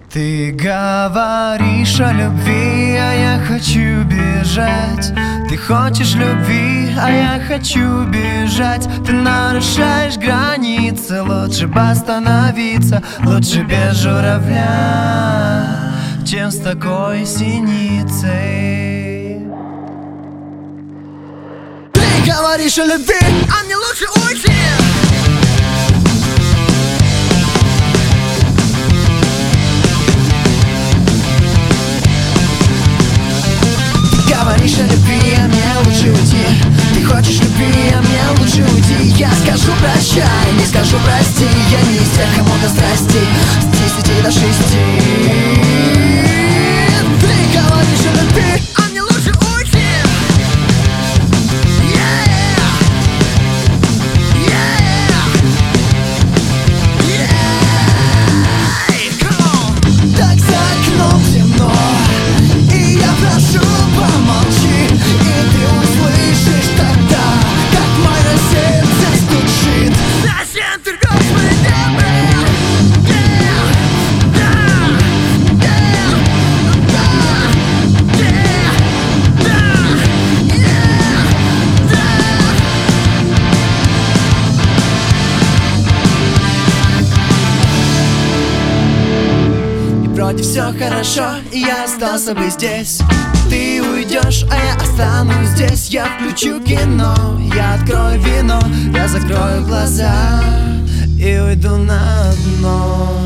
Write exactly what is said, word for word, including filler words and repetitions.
Ты говоришь о любви, а я хочу бежать. Ты хочешь любви, а я хочу бежать. Ты нарушаешь границы, лучше бы остановиться. Лучше без журавля, чем с такой синицей. Ты говоришь о любви, а мне лучше уйти. Говоришь о любви, а мне лучше уйти. Ты хочешь любви, а мне лучше уйти. Я скажу прощай, не скажу прости. Я не из тех, кому до страсти с десяти до шести. Ты говоришь о любви, а мне лучше уйти. Yeah, yeah, yeah. Come on. Так за окном темно, и я прошу, помолчи, и ты услышишь тогда, как мое сердце стучит. Зачем ты рвешь мои небо? Yeah, да, yeah, да, yeah, да, yeah, да. И вроде все хорошо, и я остался бы здесь. Ты уйдешь, а я останусь здесь. Я включу кино, я открою вино, я закрою глаза и уйду на дно.